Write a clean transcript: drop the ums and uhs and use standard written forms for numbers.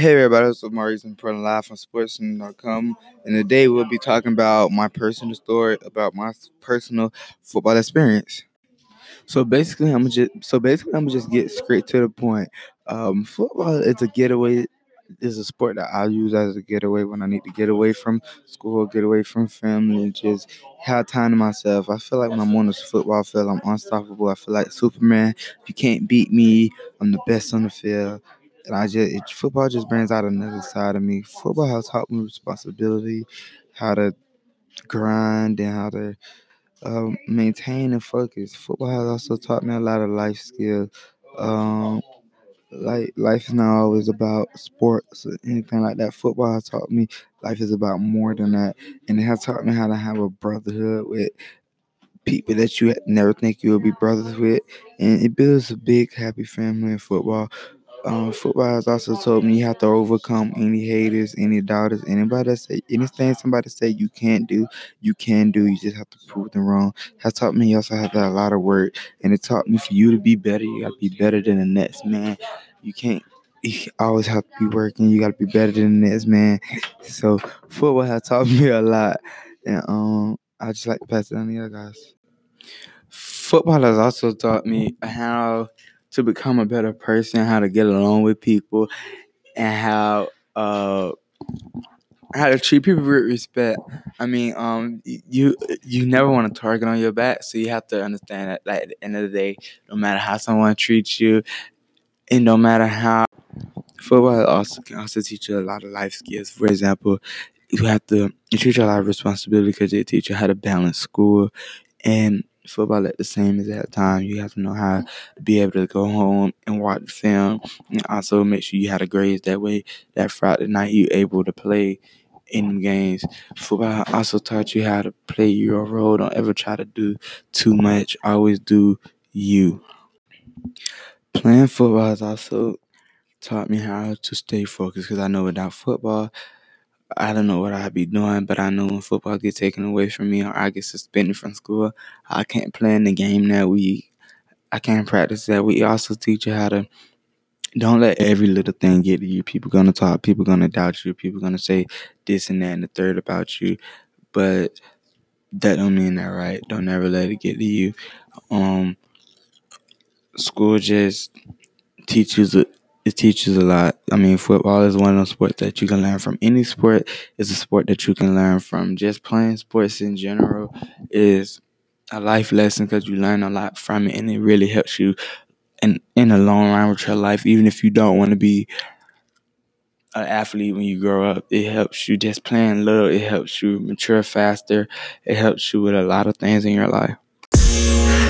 Hey everybody, this is Maurice and putting live from sportscenter.com, and today we'll be talking about my personal story about my personal football experience. So basically, I'm just get straight to the point. Football is a getaway. Is a sport that I use as a getaway when I need to get away from school, get away from family, and just have time to myself. I feel like when I'm on this football field, I'm unstoppable. I feel like Superman. If you can't beat me, I'm the best on the field. And football just brings out another side of me. Football has taught me responsibility, how to grind, and how to maintain and focus. Football has also taught me a lot of life skills. Um, like life is not always about sports or anything like that. Football has taught me life is about more than that, and it has taught me how to have a brotherhood with people that you never think you would be brothers with, and it builds a big happy family in football. Football has also told me you have to overcome any haters, any doubters, anybody that say anything somebody say you can't do, you can do. You just have to prove them wrong. Has taught me you also have to have a lot of work, and it taught me for you to be better, you gotta be better than the next man. You can't. You always have to be working. You gotta be better than the next man. So football has taught me a lot, and I just like to pass it on to you guys. Football has also taught me how to become a better person, how to get along with people, and how to treat people with respect. I mean, you never want to target on your back, so you have to understand that, like, at the end of the day, no matter how someone treats you, and no matter how, football also can also teach you a lot of life skills. For example, you teach you a lot of responsibility because they teach you how to balance school and football at the same exact time. You have to know how to be able to go home and watch film, and also make sure you have the grades. That way, that Friday night you able to play in them games. Football also taught you how to play your role. Don't ever try to do too much. Always do you. Playing football has also taught me how to stay focused because I know without football, I don't know what I'd be doing, but I know when football gets taken away from me or I get suspended from school, I can't play in the game that week. I can't practice that. We also teach you how to don't let every little thing get to you. People gonna talk, people gonna doubt you, people gonna say this and that and the third about you, but that don't mean that, right? Don't ever let it get to you. Um, School just teaches it teaches a lot. I mean, football is one of those sports that you can learn from. Any sport is a sport that you can learn from. Just playing sports in general is a life lesson because you learn a lot from it, and it really helps you in the long run with your life. Even if you don't want to be an athlete when you grow up, it helps you just playing little. It helps you mature faster. It helps you with a lot of things in your life.